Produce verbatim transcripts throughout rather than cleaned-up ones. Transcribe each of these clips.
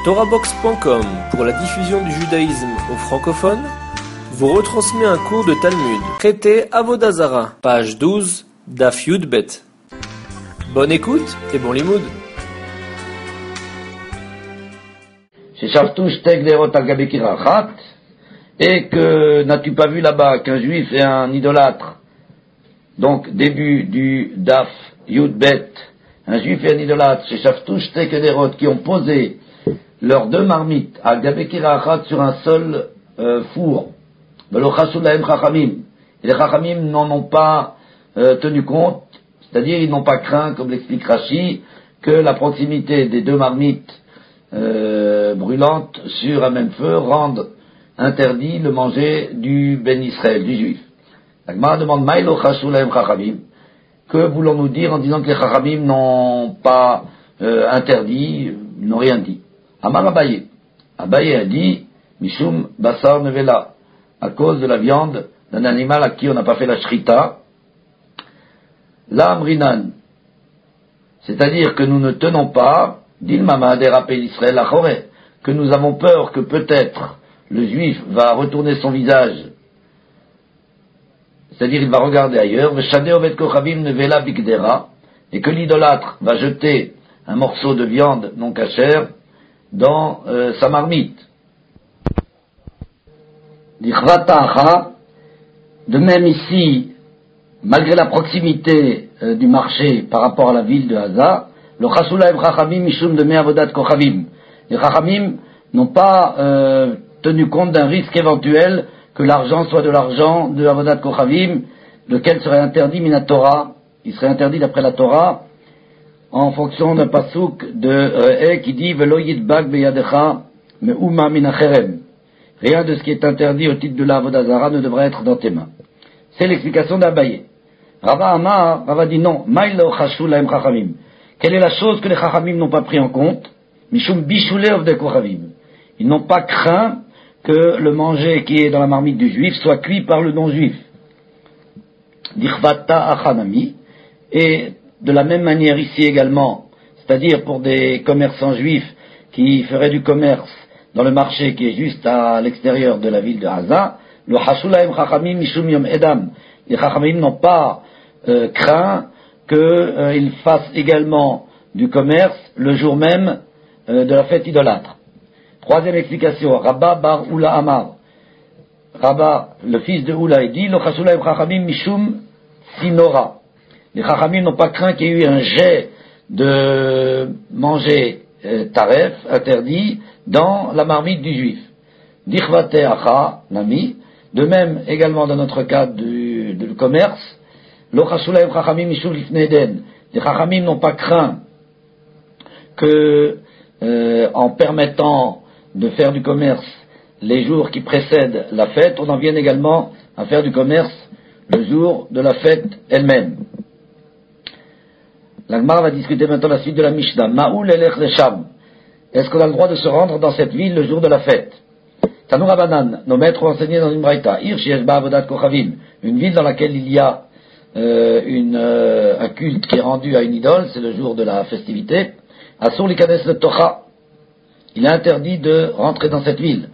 Torahbox point com, pour la diffusion du judaïsme aux francophones, vous retransmet un cours de Talmud, traité Avodah Zara, page douze, Daf Yud Bet. Bonne écoute et bon limoud. Et que n'as-tu pas vu là-bas qu'un juif est un idolâtre? Donc, début du Daf Yud Bet, un juif et un idolâtre, chez Shaftouch Tekederot, qui ont posé leurs deux marmites à Gabekirachat sur un seul euh, four. Et les Chachamim n'en ont pas euh, tenu compte, c'est-à-dire ils n'ont pas craint, comme l'explique Rashi, que la proximité des deux marmites euh, brûlantes sur un même feu rende interdit le manger du Ben Israël, du juif. La Gemara demande Maïlo Chashulaim Chachamim. Que voulons-nous dire en disant que les Chachamim n'ont pas euh, interdit, ils n'ont rien dit? Amar Abaye. Abaye a dit Mishum Basar Nevela, à cause de la viande d'un animal à qui on n'a pas fait la shrita. La Amrinan, c'est-à-dire que nous ne tenons pas, d'Ilmama Derapel Israël Achore, que nous avons peur que peut-être le juif va retourner son visage, c'est-à-dire il va regarder ailleurs, et que l'idolâtre va jeter un morceau de viande non cachère dans euh, sa marmite. De même ici, malgré la proximité euh, du marché par rapport à la ville de Haza, le Chasulaim Chachamim Mishum de Me'avodat Kochavim, les Chachamim n'ont pas euh, tenu compte d'un risque éventuel que l'argent soit de l'argent de Avodat Kochavim, lequel serait interdit mina Torah, il serait interdit d'après la Torah, en fonction d'un pasouk de Re'eh qui dit Velo yidbak beyadecha me'uma min acherem. Rien de ce qui est interdit au titre de la Avodah Zara ne devrait être dans tes mains. C'est l'explication d'Abaye. Rava Amar, Rava dit non, Maïlo chashulaim chachamim. Quelle est la chose que les chachamim n'ont pas pris en compte? Mishum bishulev de kochavim. Ils n'ont pas craint que le manger qui est dans la marmite du juif soit cuit par le non-juif. Dichvata achanami. Et de la même manière ici également, c'est-à-dire pour des commerçants juifs qui feraient du commerce dans le marché qui est juste à l'extérieur de la ville de Haza, le Hashulaim Chachamim Mishum Yom Edam. Les Chachamim n'ont pas euh, craint qu'ils euh, fassent également du commerce le jour même euh, de la fête idolâtre. Troisième explication, Rabba bar Oula Amar. Rabba, le fils de Oula, dit, le Chasulaim Chachamim Mishum Sinora. Les Chachamim n'ont pas craint qu'il y ait eu un jet de manger euh, taref, interdit, dans la marmite du juif. Dichvate Acha, l'ami. De même, également dans notre cas du, du commerce, le Chasulaim Chachamim Mishum Lifneden. Les Chachamim n'ont pas craint que, euh, en permettant de faire du commerce les jours qui précèdent la fête, on en vienne également à faire du commerce le jour de la fête elle-même. La Gemara va discuter maintenant la suite de la Mishnah. Ma'ul elech lesham. Est-ce qu'on a le droit de se rendre dans cette ville le jour de la fête? Tanu Rabanan, nos maîtres ont enseigné dans une braïta. Ir sheyesh ba avodat kochavim. Une ville dans laquelle il y a euh, une, euh, un culte qui est rendu à une idole, c'est le jour de la festivité. Asur likanes le tocha. Il est interdit de rentrer dans cette ville,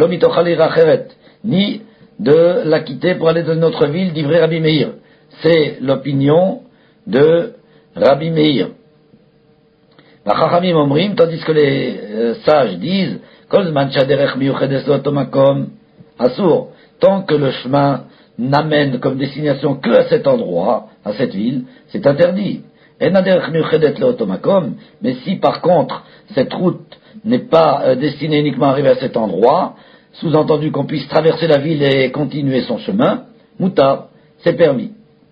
ni de la quitter pour aller dans une autre ville, d'ivrer Rabbi Meir. C'est l'opinion de Rabbi Meir. Tandis que les euh, sages disent, tant que le chemin n'amène comme destination que à cet endroit, à cette ville, c'est interdit. Mais si par contre cette route n'est pas euh, destiné uniquement à arriver à cet endroit, sous-entendu qu'on puisse traverser la ville et continuer son chemin, moutar, c'est permis.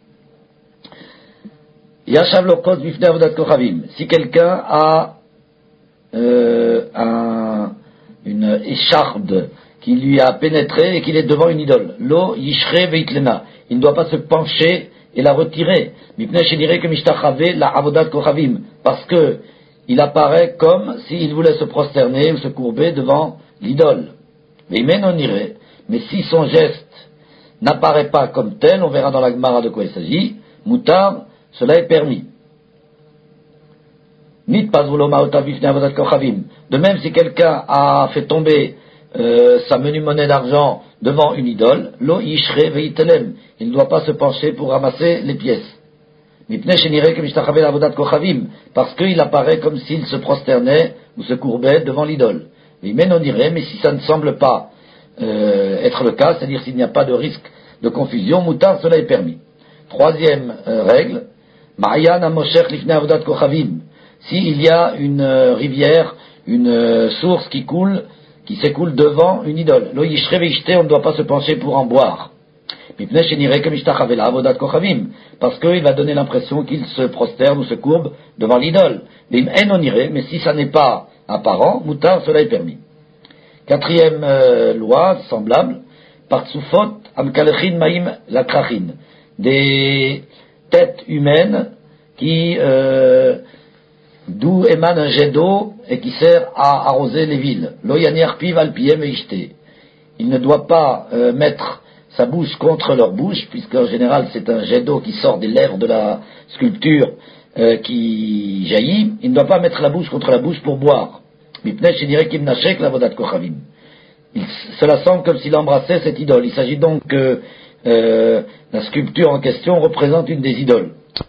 Yashav lokos bifnei avodat kochavim. Si quelqu'un a euh, un, une écharde qui lui a pénétré et qu'il est devant une idole, lo yishre veitlena, il ne doit pas se pencher et la retirer. Mipnei shedirait que mishtachave la avodat kochavim, parce que il apparaît comme s'il voulait se prosterner ou se courber devant l'idole. Mais il on irait. Mais si son geste n'apparaît pas comme tel, on verra dans la Gemara de quoi il s'agit, moutar, cela est permis. Nit pazulo ma'otav bifnei avodat kochavim. De même, si quelqu'un a fait tomber euh, sa menue monnaie d'argent devant une idole, lo yishre veitelem. Il ne doit pas se pencher pour ramasser les pièces. Mipnei shenireh kemishtachaveh la'avodat kochavim. Parce qu'il apparaît comme s'il se prosternait ou se courbait devant l'idole. Mais on dirait, mais si ça ne semble pas euh, être le cas, c'est-à-dire s'il n'y a pas de risque de confusion, moutar, cela est permis. Troisième euh, règle, ma'ayan hamoshech lifnei avodat kochavim. S'il y a une euh, rivière, une euh, source qui coule, qui s'écoule devant une idole, lo yishre veishte, on ne doit pas se pencher pour en boire. Mipnei shenireh kemishtachaveh la'avodat kochavim, parce qu'il va donner l'impression qu'il se prosterne ou se courbe devant l'idole. Vim en on irait, mais si ça n'est pas apparent, moutar, cela est permis. Quatrième euh, loi, semblable, partsufot amkalechin maim lakrachin, des têtes humaines qui, euh, d'où émane un jet d'eau et qui sert à arroser les villes. Lo yaniach piv al piem veishte. Il ne doit pas euh, mettre sa bouche contre leur bouche, puisqu'en général c'est un jet d'eau qui sort des lèvres de la sculpture euh, qui jaillit. Il ne doit pas mettre la bouche contre la bouche pour boire. Cela semble comme s'il embrassait cette idole. Il s'agit donc que euh, la sculpture en question représente une des idoles.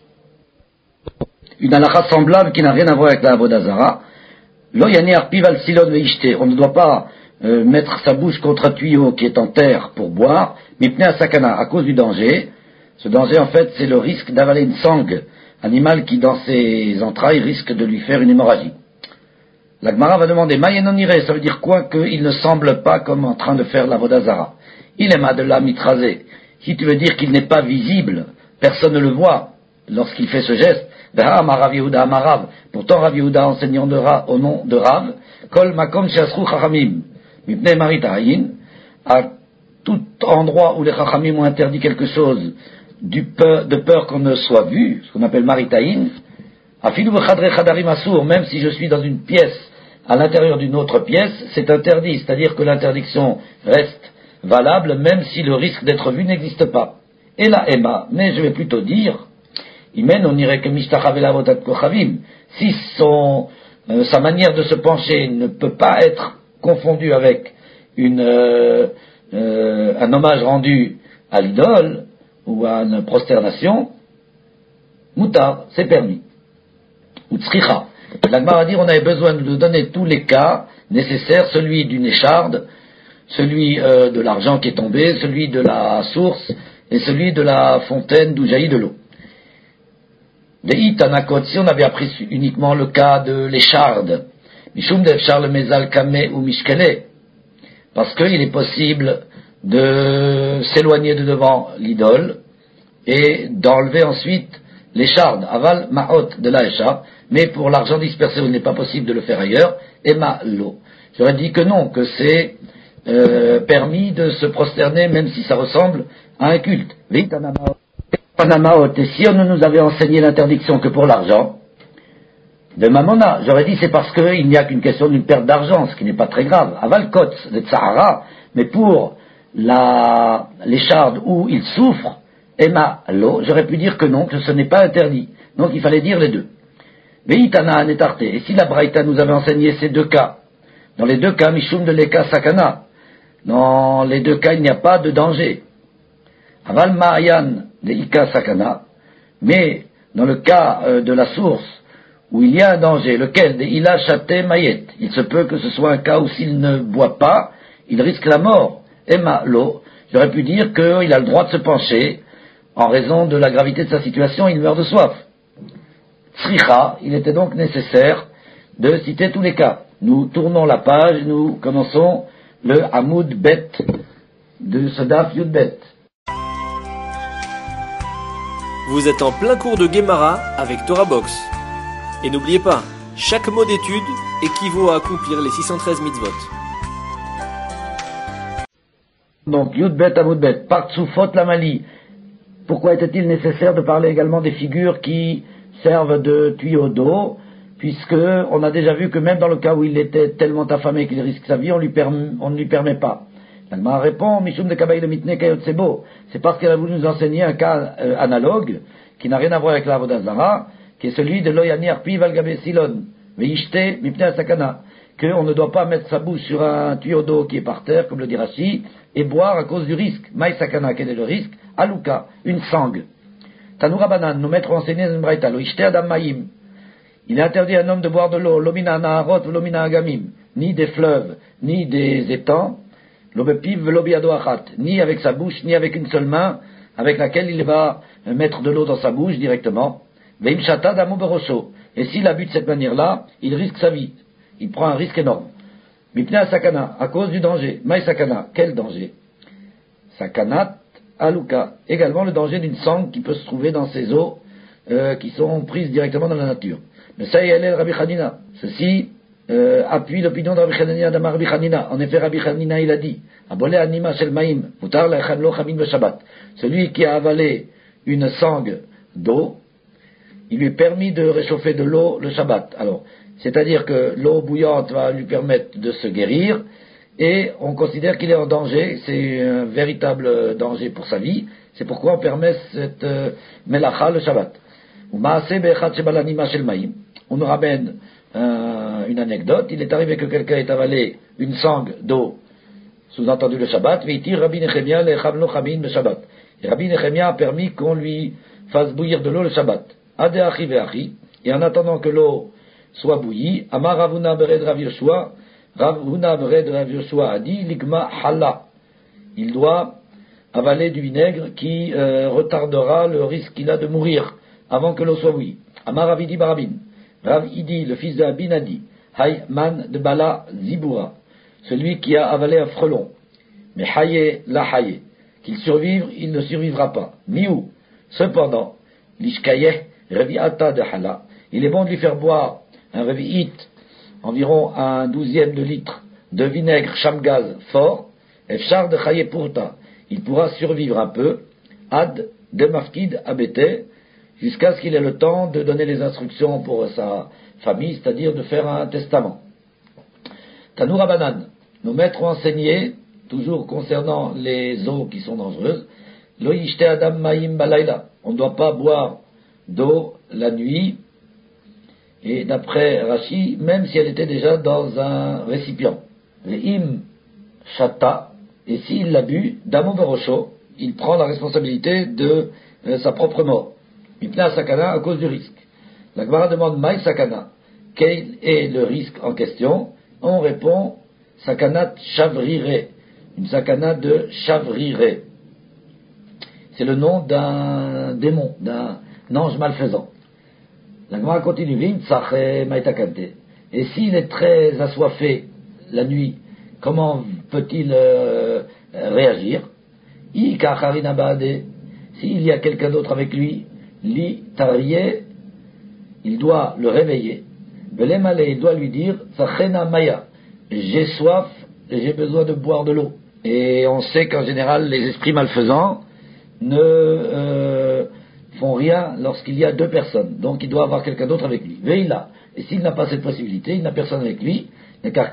Une halakha semblable qui n'a rien à voir avec la avodah zara. Lo yanear piv al silon veishte. On ne doit pas euh, mettre sa bouche contre un tuyau qui est en terre pour boire. Mipnei sakana, à cause du danger. Ce danger, en fait, c'est le risque d'avaler une sangle, animal qui, dans ses entrailles, risque de lui faire une hémorragie. La Gemara va demander, Mayenon ire, ça veut dire quoi? Qu'il ne semble pas comme en train de faire l'avodah zara. Il est madela mitrasé. Si tu veux dire qu'il n'est pas visible, personne ne le voit lorsqu'il fait ce geste. Rav Yehuda Amarav. Pourtant, Rav Yehuda, enseignant de Rav, au nom de Rav, Kol makom sheasru chachamim, mipnei marit ha'ayin, à tout endroit où les chachamim ont interdit quelque chose du peur, de peur qu'on ne soit vu, ce qu'on appelle marit ha'ayin, afilu v'chadre chadarim asur, même si je suis dans une pièce à l'intérieur d'une autre pièce, c'est interdit, c'est-à-dire que l'interdiction reste valable même si le risque d'être vu n'existe pas. Et la Emma, mais je vais plutôt dire, Imen, on irait que mishtachaveh la'avodat kochavim, si son, euh, sa manière de se pencher ne peut pas être confondue avec une, euh, euh, un hommage rendu à l'idole ou à une prosternation, mutar, c'est permis. Ou tzricha. La Gemara va dire, on avait besoin de donner tous les cas nécessaires, celui d'une écharde, celui euh, de l'argent qui est tombé, celui de la source et celui de la fontaine d'où jaillit de l'eau. Des itanakot, si on avait appris uniquement le cas de l'écharde, mishum defshar le mezal kame ou mishkele, parce qu'il est possible de s'éloigner de devant l'idole et d'enlever ensuite l'écharde, aval ma'ot de la écharde, mais pour l'argent dispersé, il n'est pas possible de le faire ailleurs, et ma'lo. J'aurais dit que non, que c'est euh, permis de se prosterner même si ça ressemble à un culte. Et si on nous avait enseigné l'interdiction que pour l'argent, de Mamona, j'aurais dit c'est parce qu'il n'y a qu'une question d'une perte d'argent, ce qui n'est pas très grave. Aval kot de Tsahara, mais pour la, l'écharde où il souffre, Emma lo, j'aurais pu dire que non, que ce n'est pas interdit. Donc il fallait dire les deux. Veitana netarte. Et si la Braïta nous avait enseigné ces deux cas, dans les deux cas, Mishum de l'Eka Sakana, dans les deux cas il n'y a pas de danger. Aval Ma'ayan de Ika Sakana, mais dans le cas euh, de la source, où il y a un danger, lequel de Ila Chate Mayet, il se peut que ce soit un cas où s'il ne boit pas, il risque la mort. Emma lo, j'aurais pu dire qu'il a le droit de se pencher, en raison de la gravité de sa situation, il meurt de soif. Tzricha, il était donc nécessaire de citer tous les cas. Nous tournons la page, nous commençons le Hamoud Bet de ce Daf Yud Bet. Vous êtes en plein cours de Gemara avec Torah Box. Et n'oubliez pas, chaque mot d'étude équivaut à accomplir les six cent treize mitzvot. Donc Yud Bet Hamoud Bet, Partsufot Lamali. Pourquoi était-il nécessaire de parler également des figures qui servent de tuyaux d'eau, puisque on a déjà vu que même dans le cas où il était tellement affamé qu'il risque sa vie, on, lui permet, on ne lui permet pas. La Gemara répond, Mishum de Kabaï de Mitne Kayot Sebo, c'est parce qu'elle a voulu nous enseigner un cas euh, analogue, qui n'a rien à voir avec la Avodah Zara, qui est celui de Loyani Arpi Valgabe Silon, Veishte Mipne Sakana, qu'on ne doit pas mettre sa bouche sur un tuyau d'eau qui est par terre, comme le dit Rashi, et boire à cause du risque. Maï Sakana, quel est le risque? Aluka, une sangle. Tanoura Banan, nous mettre enseigné dans une braïta, Loishte Adam Maïm. Il est interdit à un homme de boire de l'eau, Lomina Naharot, Lomina Agamim, ni des fleuves, ni des étangs, Lobepiv, Lobiado Achat, ni avec sa bouche, ni avec une seule main, avec laquelle il va mettre de l'eau dans sa bouche directement. Veim Shata Damo Berosho. Et s'il a bu de cette manière-là, il risque sa vie. Il prend un risque énorme. Mipnea Sakana, à cause du danger. Maï Sakana, quel danger? Sakanat Aluka, également le danger d'une sangle qui peut se trouver dans ces eaux euh, qui sont prises directement dans la nature. Mais ça y est, Rabbi Hanina. Ceci euh, appuie l'opinion de Rabbi Hanina d'Amar Rabbi Hanina. En effet, Rabbi Hanina, il a dit, Abolé anima shel maïm, mutar lechem lo chamin beshabbat. Celui qui a avalé une sangle d'eau, il lui est permis de réchauffer de l'eau le Shabbat. Alors, c'est-à-dire que l'eau bouillante va lui permettre de se guérir, et on considère qu'il est en danger, c'est un véritable danger pour sa vie, c'est pourquoi on permet cette euh, melacha le Shabbat. On nous ramène euh, une anecdote, il est arrivé que quelqu'un ait avalé une sangle d'eau, sous-entendu le Shabbat, et Rabbi Nechemia a permis qu'on lui fasse bouillir de l'eau le Shabbat. Ade achi ve'achi, et en attendant que l'eau soit bouillie, Amar Ravuna bered Rav Yoshua, Ravuna bered Rav Yoshua a dit, Ligma hala, il doit avaler du vinaigre qui euh, retardera le risque qu'il a de mourir avant que l'eau soit bouillie. Amar Ravidi Barabin, Rav Idi, le fils de Abin, a dit, Hay man de Bala Zibura, celui qui a avalé un frelon, mais Haye la Haye, qu'il survive, il ne survivra pas. Miou, cependant, Lishkayeh, Revi'ata de Hala, il est bon de lui faire boire un Revi'it, environ un douzième de litre de vinaigre chamgaz fort, Efchar de Chaye Purta, il pourra survivre un peu, Ad de Mafkid Abete, jusqu'à ce qu'il ait le temps de donner les instructions pour sa famille, c'est-à-dire de faire un testament. Tanoura Banan, nos maîtres ont enseigné, toujours concernant les eaux qui sont dangereuses, Lo yishte Adam Maïm Balayla, on ne doit pas boire d'eau la nuit, et d'après Rashi, même si elle était déjà dans un récipient. Ve'im Shata, et s'il l'a bu, Damo Berosho, il prend la responsabilité de euh, sa propre mort. Mipna Sakana, à cause du risque. La Gemara demande Maï Sakana, quel est le risque en question? On répond Sakanat Chavrire, une sakana de Chavrire. C'est le nom d'un démon, d'un ange malfaisant. La Gemara continue, et s'il est très assoiffé la nuit, comment peut-il euh, réagir? S'il y a quelqu'un d'autre avec lui, li tariye, il doit le réveiller. Il doit lui dire, maya, j'ai soif et j'ai besoin de boire de l'eau. Et on sait qu'en général, les esprits malfaisants ne euh, font rien lorsqu'il y a deux personnes. Donc il doit avoir quelqu'un d'autre avec lui. Veilla. Et s'il n'a pas cette possibilité, il n'a personne avec lui, il va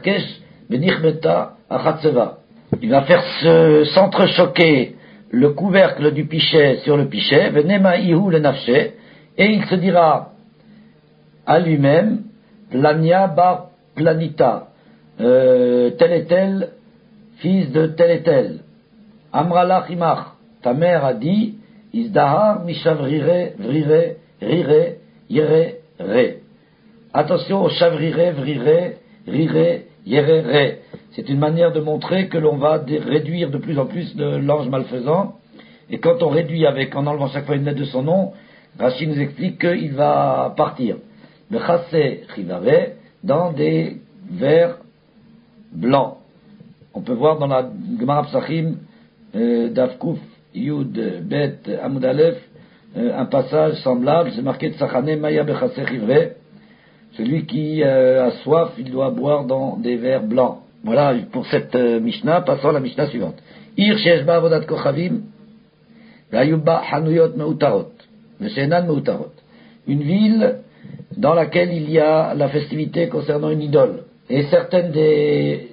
faire se, s'entrechoquer le couvercle du pichet sur le pichet, venema ihu le nafshe, et il se dira à lui-même, plania bar planita, euh, tel et tel, fils de tel et tel. Amrala chimach, ta mère a dit, Izdahar mishavrire, vrire, rire, yere, re. Attention au chavrire, vrire, rire, yere, re. C'est une manière de montrer que l'on va dé- réduire de plus en plus de l'ange malfaisant. Et quand on réduit avec, en enlevant chaque fois une lettre de son nom, Rachid nous explique qu'il va partir. Le chassé chivare, dans des vers blancs. On peut voir dans la Gemara Psachim, euh, d'Avkouf, Yud, Bet, Amud Aleph, euh, un passage semblable, c'est marqué Tsachane Maya Bechassé Chivre. Celui qui euh, a soif, il doit boire dans des verres blancs. Voilà pour cette euh, Mishnah. Passons à la Mishnah suivante. Ir sheshba avodat kochavim, v'ayubba hanuyot meutarot, v'shenan meutarot. Une ville dans laquelle il y a la festivité concernant une idole. Et certaines des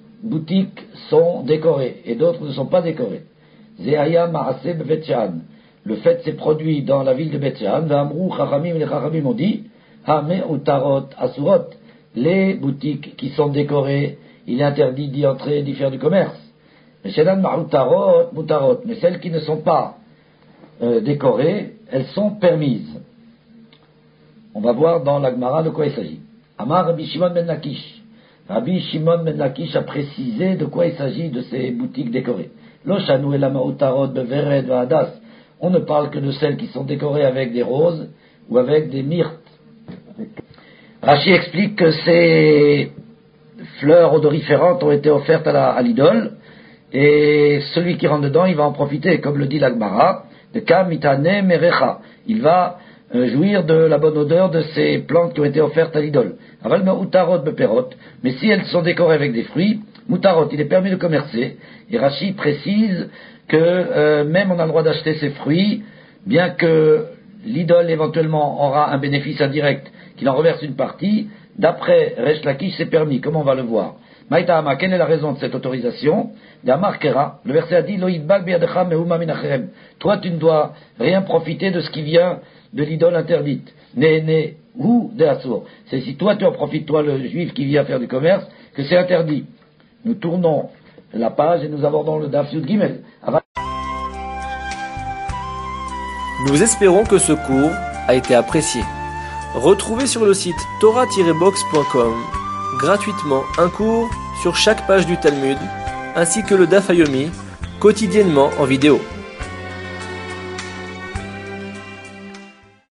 boutiques sont décorées, et d'autres ne sont pas décorées. Zehaya ma'aseh b'vet she'an. le fait s'est produit dans la ville de Beth Shean, V'amrou Chachamim, les Chachamim ont dit, Hame utarot asurot, les boutiques qui sont décorées, il est interdit d'y entrer et d'y faire du commerce. Mais celles qui ne sont pas euh, décorées, elles sont permises. On va voir dans la Gemara de quoi il s'agit. Amar Rabbi Shimon ben Lakish. Rabbi Shimon ben Lakish a précisé de quoi il s'agit de ces boutiques décorées. Lo shanu elama utarot bevered va'adas. On ne parle que de celles qui sont décorées avec des roses ou avec des myrtes. Rashi explique que ces fleurs odoriférantes ont été offertes à, la, à l'idole, et celui qui rentre dedans, il va en profiter, comme le dit la Gemara, de Kamitane Merecha. Il va euh, jouir de la bonne odeur de ces plantes qui ont été offertes à l'idole. Aval utarot beperot, mais si elles sont décorées avec des fruits, mutarot, il est permis de commercer. Et Rashi précise que euh, même on a le droit d'acheter ces fruits, bien que l'idole éventuellement aura un bénéfice indirect, qu'il en reverse une partie. D'après Resh Lakish, c'est permis. Comment on va le voir? Maïtahama, quelle est la raison de cette autorisation? D'Amar Kera, le verset a dit, toi tu ne dois rien profiter de ce qui vient de l'idole interdite. Ne, ne, ou de Assour. C'est si toi tu en profites, toi le juif qui vient faire du commerce, que c'est interdit. Nous tournons la page et nous abordons le Daf Yud Gimel. Nous espérons que ce cours a été apprécié. Retrouvez sur le site torah tiret box point com gratuitement un cours sur chaque page du Talmud, ainsi que le Daf Yomi, quotidiennement en vidéo.